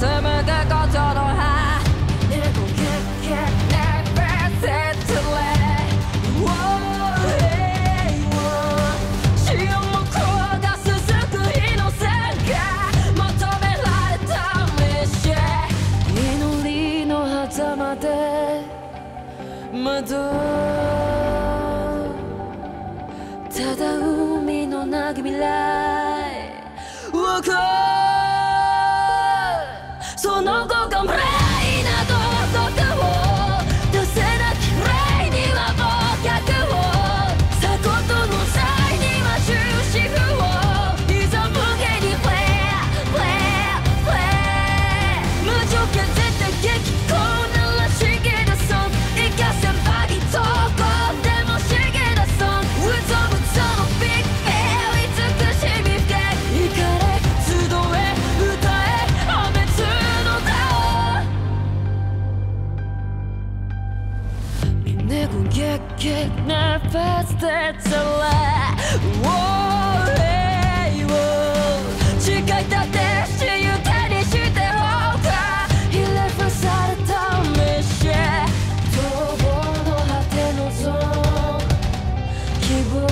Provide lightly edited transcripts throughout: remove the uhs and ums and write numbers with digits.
めてことの葉猫ゲッゲッネベセトレ潮も転がす救いの線が求められた道祈りの狭間で窓ただ海のなき未来その後がプレイなどとかを出せなきレイには忘却をさことの際には終止符をいざ無限にプレイプレイプレイ無条件絶対激高ならしげだソンイカせんばりどこでもしげだソンウゾウゾのビッグフェイ美しみ深い怒れ集え歌え破滅の名を猫ゲッゲッネフェステツレ誓い立てしゆ手にしてほうかひれ伏された飯逃亡の果てのゾーン希望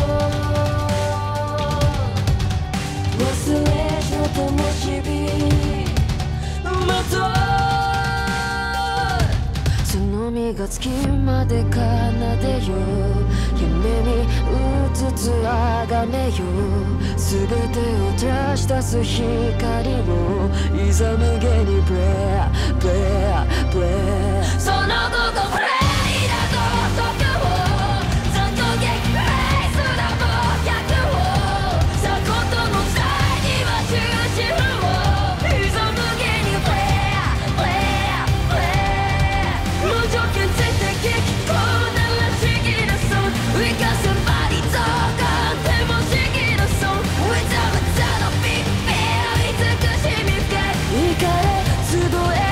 忘れしの灯火まとその身が月まで奏でよ夢にうつつあがめよ全てを照し出す光をいざ無限にブレアブレアブレアその後がプレイだととかを残酷激フェイスな忘却をさことの際には終止符をいざ無限にプレアプレアプレア無条件絶対激高ならしぎだそう生かせばりとかでもしぎだそう Without a big fear 美しみ深い怒れ集え